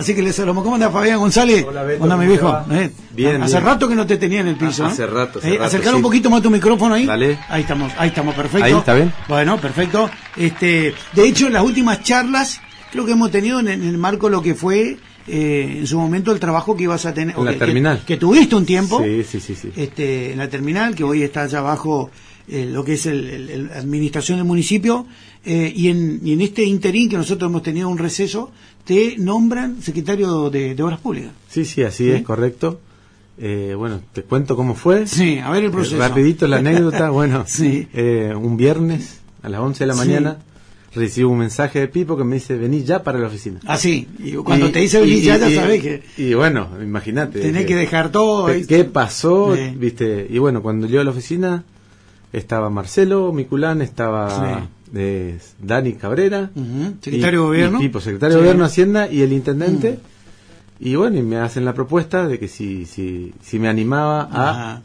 Así que le saludamos. ¿Cómo anda Fabián González? Hola, Beto, Hola, mi viejo. Bien. Hace rato que no te tenía en el piso. Hace rato. Acercar sí. un poquito más tu micrófono ahí. Dale. Ahí estamos, perfecto. Ahí, ¿está bien? Bueno, perfecto. De hecho, en las últimas charlas, creo que hemos tenido en el marco lo que fue en su momento el trabajo que ibas a tener. En la terminal. Que tuviste un tiempo. Sí. En la terminal, que hoy está allá abajo lo que es la administración del municipio. Y en este interín que nosotros hemos tenido un receso, te nombran secretario de Obras Públicas. Sí, así es, correcto. Bueno, te cuento cómo fue. Sí, a ver el proceso. Rapidito la anécdota. Bueno, sí. Un viernes a las 11 de la mañana recibo un mensaje de Pipo que me dice: vení ya para la oficina. Ah, sí. Y cuando te dice vení ya sabés que... Y bueno, imagínate. Tenés que dejar todo. ¿Qué pasó? ¿Viste? Y bueno, cuando llego a la oficina estaba Marcelo Miculán, estaba... Dani Cabrera, secretario de Gobierno, y Pipo, secretario de Gobierno, Hacienda, y el intendente. Y bueno, y me hacen la propuesta de que si me animaba a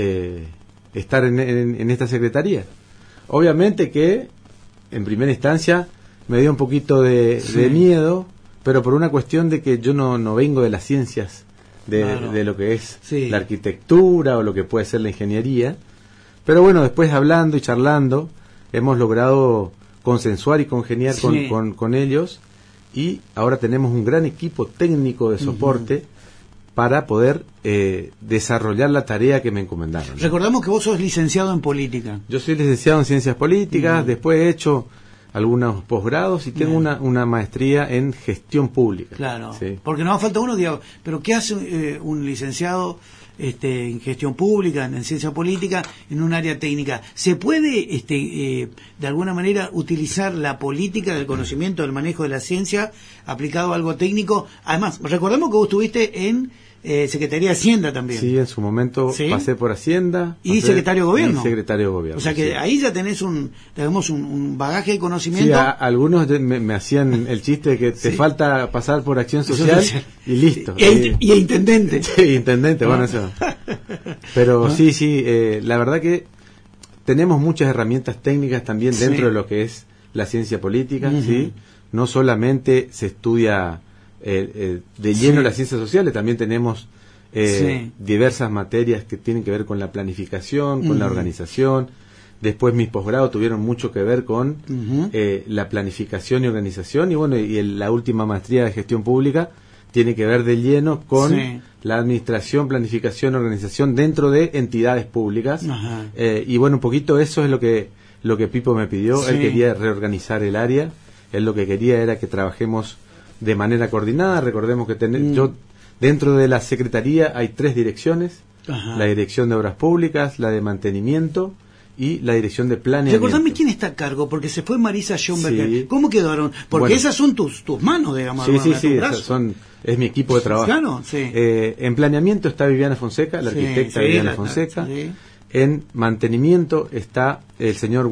estar en esta secretaría. Obviamente que en primera instancia me dio un poquito de miedo, pero por una cuestión de que yo no vengo de las ciencias de lo que es la arquitectura o lo que puede ser la ingeniería. Pero bueno, después hablando y charlando hemos logrado consensuar y congeniar con ellos, y ahora tenemos un gran equipo técnico de soporte para poder desarrollar la tarea que me encomendaron. Recordamos que vos sos licenciado en política. Yo soy licenciado en ciencias políticas, después he hecho algunos posgrados y tengo una maestría en gestión pública. Claro, ¿sí? Porque nos falta uno, digo, pero ¿qué hace un licenciado en gestión pública, en ciencia política, en un área técnica? ¿Se puede, de alguna manera, utilizar la política del conocimiento, del manejo de la ciencia, aplicado a algo técnico? Además, recordemos que vos estuviste en Secretaría de Hacienda también. Sí, en su momento pasé por Hacienda. Y Secretario de Gobierno. Y Secretario de Gobierno. O sea que ahí ya tenés un bagaje de conocimiento. Sí, algunos me hacían el chiste de que te falta pasar por Acción Social y listo. Y intendente. Sí, intendente, bueno, eso. Pero sí, la verdad que tenemos muchas herramientas técnicas también dentro de lo que es la ciencia política, ¿sí? No solamente se estudia de lleno las ciencias sociales, también tenemos diversas materias que tienen que ver con la planificación, con la organización. Después mis posgrados tuvieron mucho que ver con la planificación y organización, y bueno, la última maestría de gestión pública tiene que ver de lleno con la administración, planificación, organización dentro de entidades públicas. Y bueno, un poquito eso es lo que Pipo me pidió. Él quería reorganizar el área, él lo que quería era que trabajemos de manera coordinada. Recordemos que yo dentro de la Secretaría hay 3 direcciones: la Dirección de Obras Públicas, la de Mantenimiento y la Dirección de Planeamiento. Recordame quién está a cargo, porque se fue Marisa Schomberger. ¿Cómo quedaron? Porque esas son tus manos, digamos. Sí, es mi equipo de trabajo. Claro, en Planeamiento está Viviana Fonseca, la arquitecta Viviana Fonseca. En Mantenimiento está el señor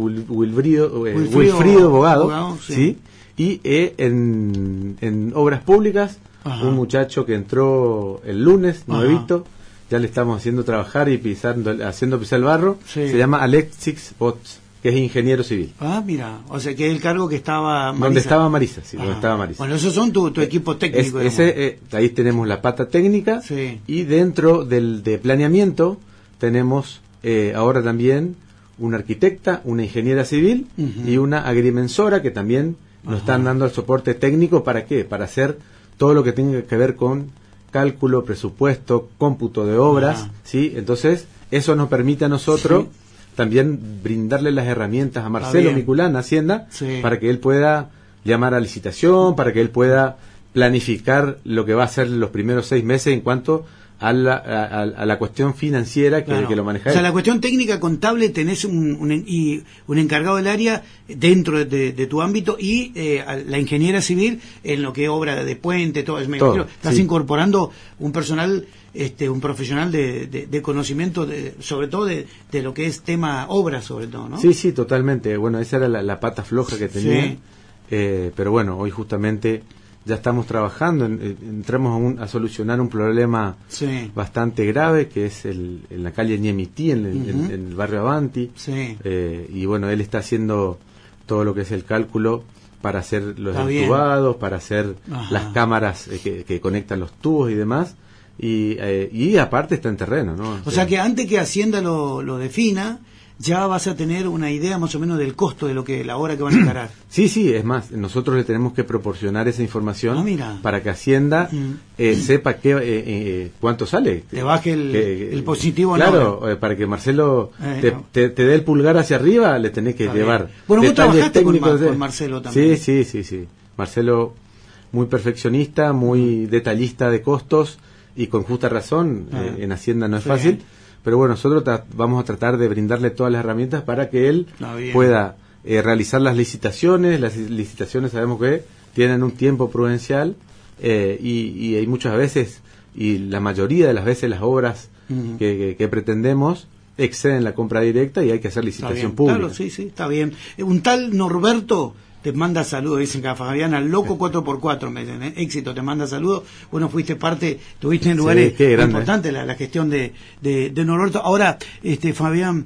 Wilfrido Bogado, ¿sí? Y en Obras Públicas, un muchacho que entró el lunes, nuevito, ya le estamos haciendo trabajar y haciendo pisar el barro, se llama Alexis Potts, que es ingeniero civil. Ah, mira, o sea que es el cargo que estaba Marisa. Donde estaba Marisa. Bueno, esos son tu equipo técnico. Ahí tenemos la pata técnica, y dentro de planeamiento tenemos ahora también una arquitecta, una ingeniera civil y una agrimensora que también nos están dando el soporte técnico. ¿Para qué? Para hacer todo lo que tenga que ver con cálculo, presupuesto, cómputo de obras, ¿sí? Entonces, eso nos permite a nosotros también brindarle las herramientas a Marcelo Miculán, Hacienda, para que él pueda llamar a licitación, para que él pueda planificar lo que va a hacer los primeros 6 meses en cuanto a la cuestión financiera que lo maneja. O sea, la cuestión técnica contable tenés un encargado del área dentro de tu ámbito, y la ingeniera civil en lo que es obra de puente, todo. Estás incorporando un personal, un profesional de conocimiento, sobre todo de lo que es tema obra, sobre todo, ¿no? Sí, totalmente. Bueno, esa era la pata floja que tenía. Pero bueno, hoy justamente ya estamos trabajando, entramos a solucionar un problema bastante grave, que es en la calle Ñemití, en el barrio Avanti. Y bueno, él está haciendo todo lo que es el cálculo para hacer los entubados, para hacer las cámaras que conectan los tubos y demás, y aparte está en terreno, ¿no? O sea que antes que Hacienda lo defina, ya vas a tener una idea más o menos del costo de la obra que van a encarar. Sí, es más, nosotros le tenemos que proporcionar esa información para que Hacienda sepa cuánto sale. Te baje el positivo. Claro, para que Marcelo te dé el pulgar hacia arriba, le tenés que llevar. Bueno, vos trabajaste con Marcelo también. Sí. Marcelo, muy perfeccionista, muy detallista de costos, y con justa razón, en Hacienda no es fácil. Pero bueno, nosotros vamos a tratar de brindarle todas las herramientas para que él pueda realizar las licitaciones. Las licitaciones sabemos que tienen un tiempo prudencial, y hay muchas veces, y la mayoría de las veces, las obras que pretendemos exceden la compra directa y hay que hacer licitación pública. Claro, sí, está bien. Un tal Norberto te manda saludos, dicen que a Fabián, al loco 4x4, me dicen, éxito, te manda saludos. Bueno, fuiste parte, tuviste en lugares importantes la gestión de Norberto. Ahora, Fabián,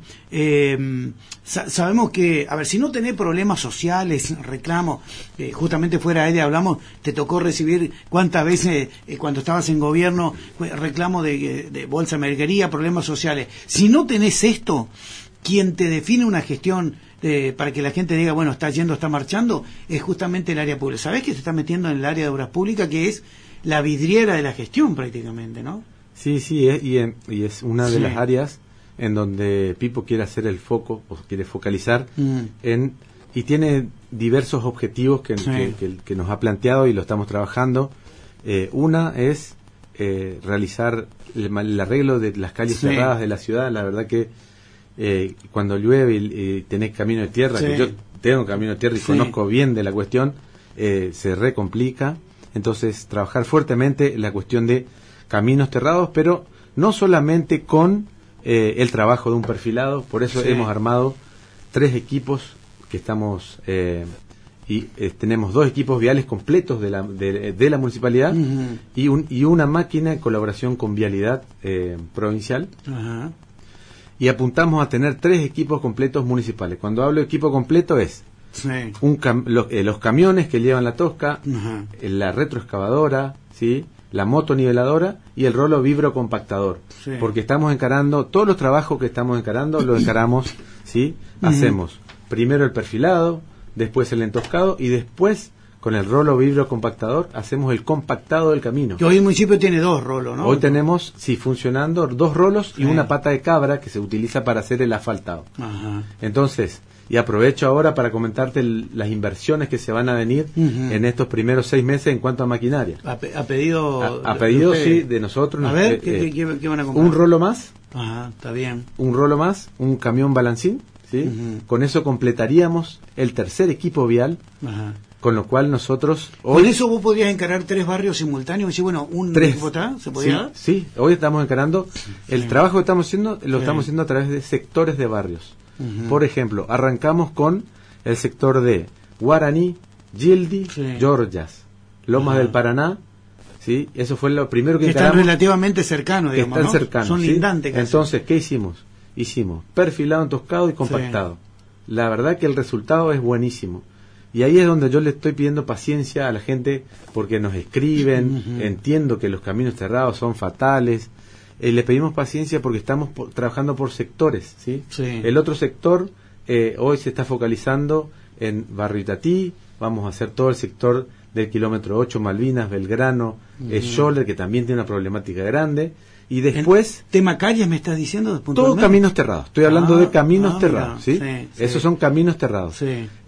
sabemos que, a ver, si no tenés problemas sociales, reclamos, justamente fuera de aire hablamos, te tocó recibir cuántas veces, cuando estabas en gobierno, reclamos de bolsa mercadería, problemas sociales. Si no tenés esto, quien te define una gestión para que la gente diga, bueno, está yendo, está marchando, es justamente el área pública. ¿Sabés que se está metiendo en el área de obras públicas, que es la vidriera de la gestión prácticamente, ¿no? Sí, y es una de las áreas en donde Pipo quiere hacer el foco, o quiere focalizar y tiene diversos objetivos que nos ha planteado y lo estamos trabajando. Una es realizar el arreglo de las calles cerradas de la ciudad. La verdad que cuando llueve y tenés camino de tierra, que yo tengo camino de tierra y conozco bien de la cuestión, se recomplica. Entonces, trabajar fuertemente la cuestión de caminos cerrados, pero no solamente con el trabajo de un perfilado. Por eso hemos armado 3 equipos que estamos tenemos 2 equipos viales completos de la municipalidad y una máquina en colaboración con Vialidad provincial. Y apuntamos a tener 3 equipos completos municipales. Cuando hablo de equipo completo es los camiones que llevan la tosca, la retroexcavadora, la motoniveladora y el rolo vibrocompactador. Porque estamos encarando, todos los trabajos que estamos encarando, los encaramos, hacemos primero el perfilado, después el entoscado y después con el rolo vibrocompactador hacemos el compactado del camino. Que hoy el municipio tiene 2 rolos, ¿no? Hoy tenemos, funcionando 2 rolos y una pata de cabra que se utiliza para hacer el asfaltado. Entonces, y aprovecho ahora para comentarte las inversiones que se van a venir en estos primeros 6 meses en cuanto a maquinaria. A pedido... A pedido, de nosotros. A ver, ¿qué van a comprar? Un rolo más. Está bien. Un rolo más, un camión balancín, Con eso completaríamos el tercer equipo vial. Con lo cual nosotros... Con eso vos podrías encarar 3 barrios simultáneos y decir, bueno, un equipo está, ¿se podía dar? Sí, hoy estamos encarando... El trabajo que estamos haciendo, lo estamos haciendo a través de sectores de barrios. Por ejemplo, arrancamos con el sector de Guaraní, Gildi, Georgias, Lomas del Paraná, eso fue lo primero que encaramos. Están relativamente cercanos, digamos, están cercanos, son lindantes casi. Entonces, ¿qué hicimos? Hicimos perfilado, entoscado y compactado. La verdad que el resultado es buenísimo. Y ahí es donde yo le estoy pidiendo paciencia a la gente, porque nos escriben, entiendo que los caminos cerrados son fatales, le pedimos paciencia porque estamos trabajando por sectores, El otro sector hoy se está focalizando en Barrio Itatí, vamos a hacer todo el sector del kilómetro 8, Malvinas, Belgrano, Scholler, que también tiene una problemática grande, y después... ¿Tema calles me estás diciendo? Todos caminos terrados, estoy hablando de caminos terrados, Esos son caminos terrados.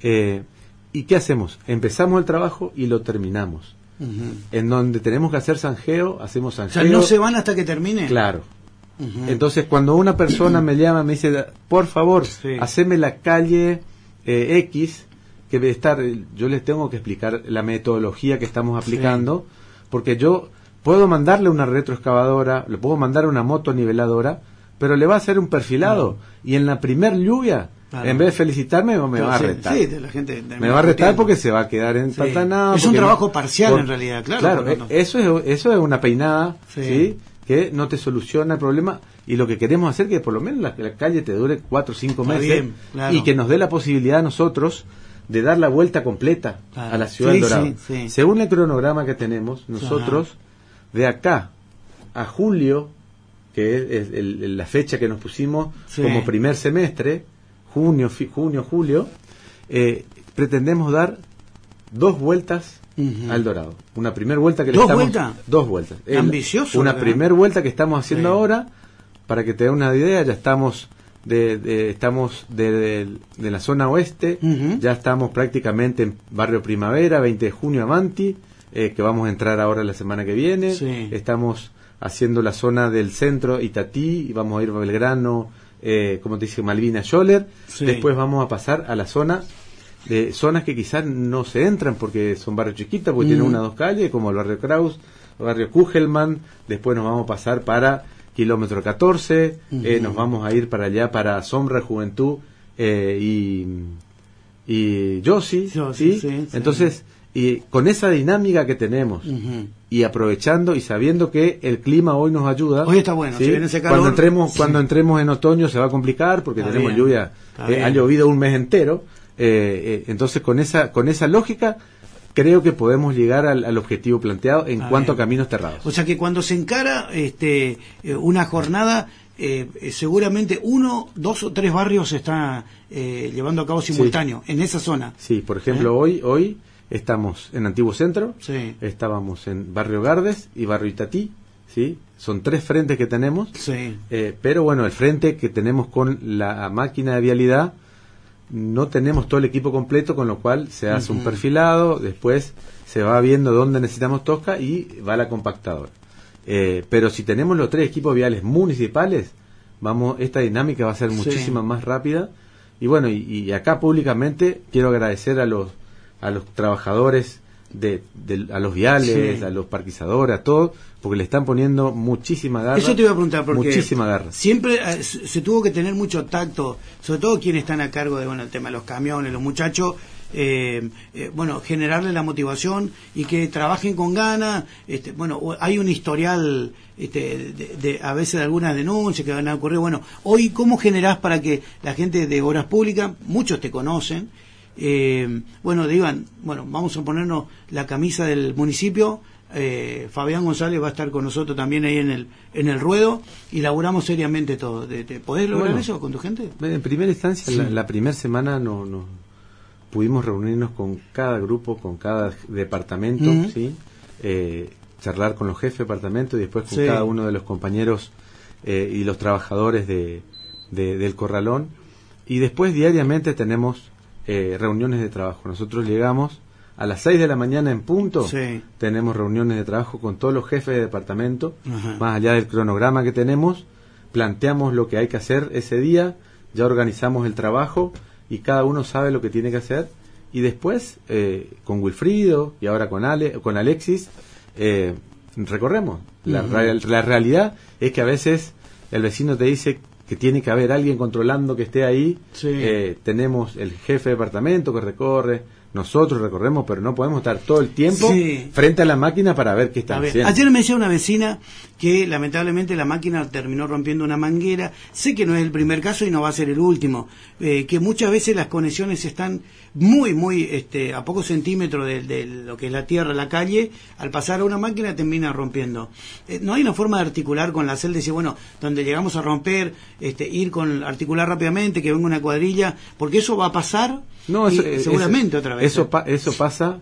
¿Y qué hacemos? Empezamos el trabajo y lo terminamos. En donde tenemos que hacer zanjeo, hacemos zanjeo. O sea, ¿no se van hasta que termine? Claro. Entonces, cuando una persona me llama, me dice, por favor, haceme la calle X, que debe estar... Yo les tengo que explicar la metodología que estamos aplicando, porque yo puedo mandarle una retroexcavadora, le puedo mandar una motoniveladora, pero le va a hacer un perfilado, y en la primer lluvia... En vez de felicitarme, me va a retar. La gente me va a retar porque se va a quedar empantanado. Es un trabajo parcial en realidad, claro. Eso es una peinada, que no te soluciona el problema. Y lo que queremos hacer es que por lo menos la calle te dure 4 o 5 meses. Bien, y que nos dé la posibilidad a nosotros de dar la vuelta completa a la ciudad del Dorado. Sí. Según el cronograma que tenemos, nosotros de acá a julio, que es la fecha que nos pusimos como primer semestre, junio, julio, pretendemos dar 2 vueltas al Dorado. Una primera vuelta que le estamos... ¿2 vueltas? Ambicioso. Una primera vuelta que estamos haciendo ahora, para que te dé una idea, ya estamos estamos de la zona oeste, ya estamos prácticamente en Barrio Primavera, 20 de junio Amanti, que vamos a entrar ahora la semana que viene. Estamos haciendo la zona del centro, Itatí, y vamos a ir a Belgrano, como te dice, Malvina, Scholler. Después vamos a pasar a la zona de zonas que quizás no se entran porque son barrios chiquitos, porque tienen 1 o 2 calles, como el barrio Kraus, el barrio Kugelman. Después nos vamos a pasar para kilómetro 14, nos vamos a ir para allá, para Sombra, Juventud y Yossi, ¿sí? Entonces, y con esa dinámica que tenemos, y aprovechando y sabiendo que el clima hoy nos ayuda. Hoy está bueno, ¿sí? Si viene ese calor, cuando entremos en otoño se va a complicar porque tenemos lluvia, ha llovido un mes entero, entonces con esa lógica creo que podemos llegar al objetivo planteado en cuanto a caminos terrados. O sea que cuando se encara una jornada, seguramente 1, 2 o 3 barrios se está llevando a cabo simultáneo en esa zona. Sí, por ejemplo, hoy estamos en Antiguo Centro, estábamos en Barrio Gardes y Barrio Itatí, ¿sí? Son 3 frentes que tenemos, pero bueno, el frente que tenemos con la máquina de vialidad, no tenemos todo el equipo completo, con lo cual se hace un perfilado, después se va viendo dónde necesitamos tosca y va la compactadora. Pero si tenemos los 3 equipos viales municipales, esta dinámica va a ser muchísima más rápida. Y bueno, y acá públicamente quiero agradecer a los trabajadores a los viales, a los parquizadores, a todos, porque le están poniendo muchísima garra. Eso te iba a preguntar, porque muchísima garra. Siempre se tuvo que tener mucho tacto, sobre todo quienes están a cargo de el tema de los camiones, los muchachos, generarle la motivación y que trabajen con ganas. Hay un historial de a veces de algunas denuncias que van a ocurrir. Bueno, hoy, ¿cómo generás para que la gente de Obras Públicas, muchos te conocen, digan, vamos a ponernos la camisa del municipio? Fabián González va a estar con nosotros también ahí en el ruedo y laburamos seriamente todo. ¿Podés lograr eso con tu gente? En primera instancia, la primera semana no pudimos reunirnos con cada grupo, con cada departamento, ¿sí? Charlar con los jefes de departamento y después con cada uno de los compañeros y los trabajadores del corralón, y después diariamente tenemos reuniones de trabajo. Nosotros llegamos a las 6 de la mañana en punto, tenemos reuniones de trabajo con todos los jefes de departamento, más allá del cronograma que tenemos, planteamos lo que hay que hacer ese día, ya organizamos el trabajo y cada uno sabe lo que tiene que hacer, y después con Wilfrido y ahora con Alexis recorremos. La realidad es que a veces el vecino te dice que tiene que haber alguien controlando que esté ahí. Tenemos el jefe de departamento que recorre, nosotros recorremos, pero no podemos estar todo el tiempo frente a la máquina para ver qué está haciendo. Ayer me decía una vecina que lamentablemente la máquina terminó rompiendo una manguera. Sé que no es el primer caso y no va a ser el último, que muchas veces las conexiones están muy a pocos centímetros de lo que es la tierra, la calle. Al pasar a una máquina termina rompiendo. No hay una forma de articular con la CEL, decir, donde llegamos a romper, articular rápidamente, que venga una cuadrilla, porque eso va a pasar. Seguramente otra vez. Eso pasa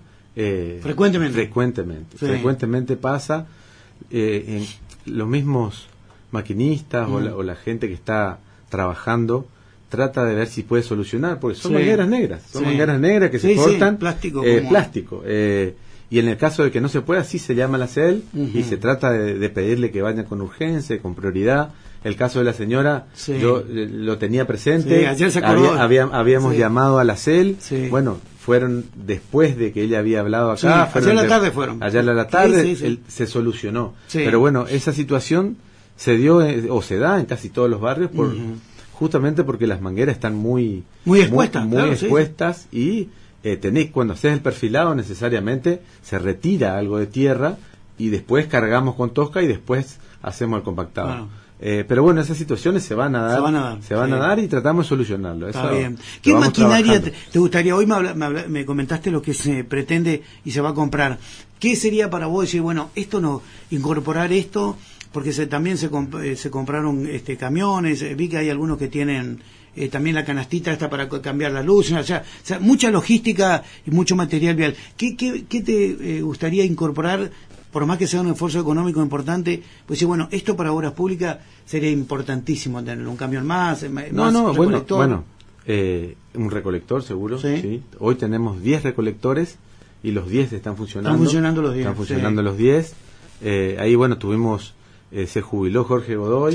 frecuentemente pasa. En los mismos maquinistas o la gente que está trabajando trata de ver si puede solucionar, porque son mangueras negras, que se cortan, plástico. Y en el caso de que no se pueda, sí se llama a la CEL y se trata de pedirle que vayan con urgencia, con prioridad. El caso de la señora, yo lo tenía presente, ayer se acordó. Habíamos llamado a la CEL, fueron después de que ella había hablado acá. Ayer a la tarde fueron. Ayer a la tarde se solucionó. Pero bueno, esa situación se dio o se da en casi todos los barrios justamente porque las mangueras están muy expuestas y cuando haces el perfilado necesariamente se retira algo de tierra y después cargamos con tosca y después hacemos el compactado. Pero bueno, esas situaciones se van a dar y tratamos de solucionarlo. Está bien. ¿Qué maquinaria te gustaría? Hoy me comentaste lo que se pretende y se va a comprar. ¿Qué sería para vos decir, bueno, incorporar esto? Porque también se compraron camiones, vi que hay algunos que tienen también la canastita esta para cambiar las luces, o sea, mucha logística y mucho material vial. ¿Qué te gustaría incorporar? Por más que sea un esfuerzo económico importante, pues sí, bueno, esto para obras públicas sería importantísimo tener un camión más, recolector. Un recolector seguro, ¿sí? Hoy tenemos 10 recolectores y los 10 están funcionando. Están funcionando los 10. Están funcionando los 10. Ahí, bueno, se jubiló Jorge Godoy.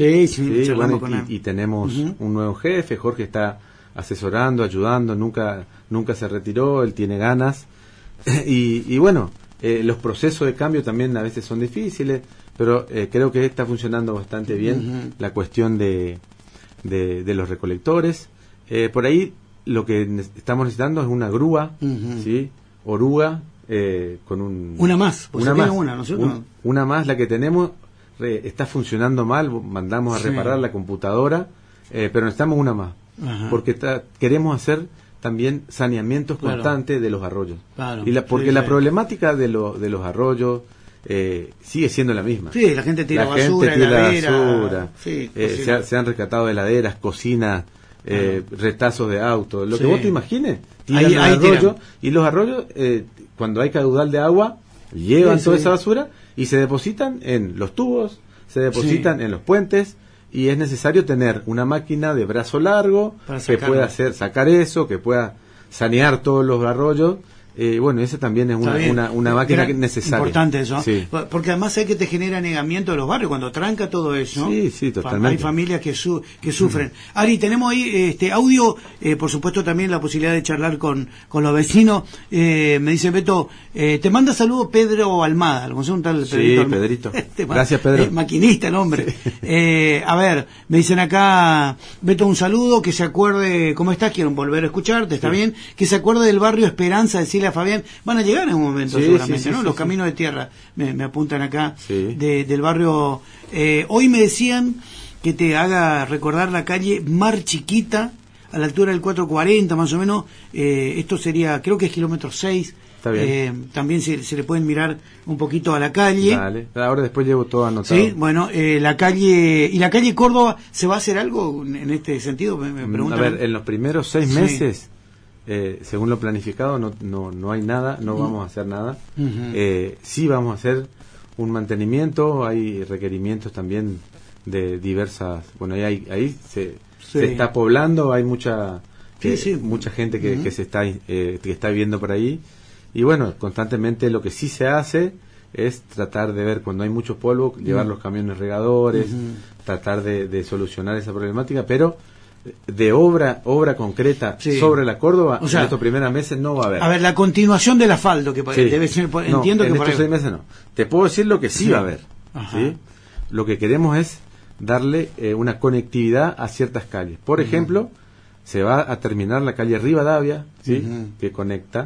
Y tenemos un nuevo jefe. Jorge está asesorando, ayudando, nunca se retiró, él tiene ganas. Y bueno, los procesos de cambio también a veces son difíciles, pero creo que está funcionando bastante bien la cuestión de los recolectores. Por ahí lo que estamos necesitando es una grúa, ¿sí? Oruga, con una más, una más, la que tenemos está funcionando mal, mandamos a reparar la computadora, pero necesitamos una más, porque queremos hacer también saneamientos constantes de los arroyos. Porque la problemática de los arroyos sigue siendo la misma. Sí, la gente tira basura. Se han rescatado heladeras, cocinas, retazos de autos. Lo que vos te imagines, tiran al arroyo. Y los arroyos, cuando hay caudal de agua, llevan toda esa basura y se depositan en los tubos, se depositan en los puentes. Y es necesario tener una máquina de brazo largo que pueda sacar eso, que pueda sanear todos los arroyos. Bueno, esa también es una máquina necesaria. Importante eso, sí. Porque además hay que te genera anegamiento de los barrios cuando tranca todo eso. Sí, totalmente. Hay familias que sufren. Ari, tenemos ahí audio, por supuesto también la posibilidad de charlar con los vecinos. Me dice Beto, te manda saludos Pedro Almada, lo conoce un tal Pedrito. Sí, Pedrito. Gracias, Pedro. Maquinista el hombre. A ver, me dicen acá, Beto, un saludo, que se acuerde, ¿cómo estás? Quiero volver a escucharte, ¿está bien? Que se acuerde del barrio Esperanza, decirle a Fabián, van a llegar en un momento seguramente, ¿no? Los caminos de tierra, me apuntan acá, del barrio. Hoy me decían que te haga recordar la calle Mar Chiquita, a la altura del 440 más o menos. Esto sería, creo que es kilómetro 6. Está bien. También se le pueden mirar un poquito a la calle. Dale. Ahora después llevo todo anotado. Sí, bueno, la calle Córdoba, ¿se va a hacer algo en este sentido? Me preguntan. A ver, en los primeros 6 meses, según lo planificado, no hay nada, no vamos a hacer nada. Sí vamos a hacer un mantenimiento, hay requerimientos también de diversas. Bueno, ahí se está poblando, hay mucha gente que se está viviendo por ahí. Y bueno, constantemente lo que sí se hace es tratar de ver cuando hay mucho polvo, llevar los camiones regadores, tratar de solucionar esa problemática, pero de obra concreta sobre la Córdoba, en estos primeros meses no va a haber. A ver, la continuación del asfalto, que debe ser, entiendo que en estos 6 meses no. Te puedo decir lo que sí va a haber. ¿Sí? Lo que queremos es darle una conectividad a ciertas calles. Por ejemplo, se va a terminar la calle Rivadavia, ¿sí? Que conecta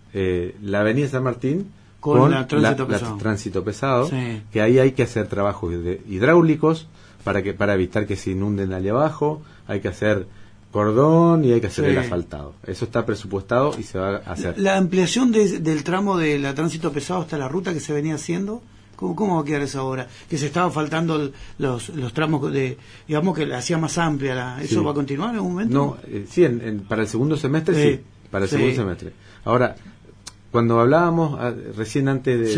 la avenida San Martín con la tránsito pesado, que ahí hay que hacer trabajos hidráulicos para evitar que se inunden allá abajo, hay que hacer cordón y hay que hacer el asfaltado. Eso está presupuestado y se va a hacer. La ampliación del tramo de la tránsito pesado hasta la ruta que se venía haciendo, ¿cómo va a quedar esa obra? Que se estaba faltando los tramos digamos que la hacía más amplia. ¿Eso va a continuar en algún momento? No, sí, para el segundo semestre sí, para el segundo semestre. Ahora, cuando hablábamos recién antes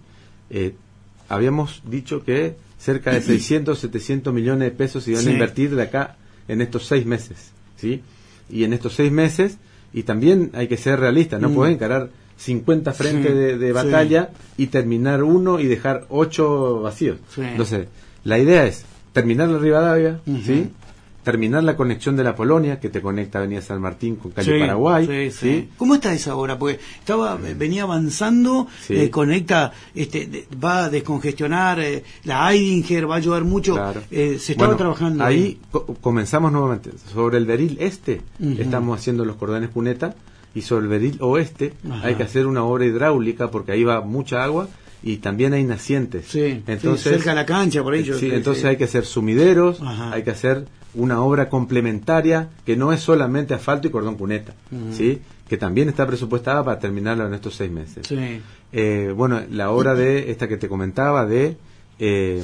de habíamos dicho que cerca de 600, 700 millones de pesos se iban a invertir de acá en estos 6 meses, ¿sí? Y en estos 6 meses, y también hay que ser realistas, no pueden encarar 50 frentes de batalla y terminar uno y dejar 8 vacíos. Entonces, la idea es terminar la Rivadavia, ¿sí? Terminar la conexión de la Polonia, que te conecta Avenida San Martín con calle Paraguay. ¿Sí? ¿Cómo está esa obra? Porque venía avanzando, conecta, va a descongestionar, la Eidinger va a ayudar mucho. Claro. Se estaba trabajando. Ahí comenzamos nuevamente. Sobre el Beril Este, estamos haciendo los cordones cuneta, y sobre el Beril Oeste hay que hacer una obra hidráulica, porque ahí va mucha agua, y también hay nacientes. Sí, entonces, cerca de la cancha, por ahí. Sí, entonces hay que hacer sumideros, Ajá. hay que hacer una obra complementaria que no es solamente asfalto y cordón cuneta, ¿sí? Que también está presupuestada para terminarlo en estos 6 meses. Sí. Bueno, la obra de esta que te comentaba de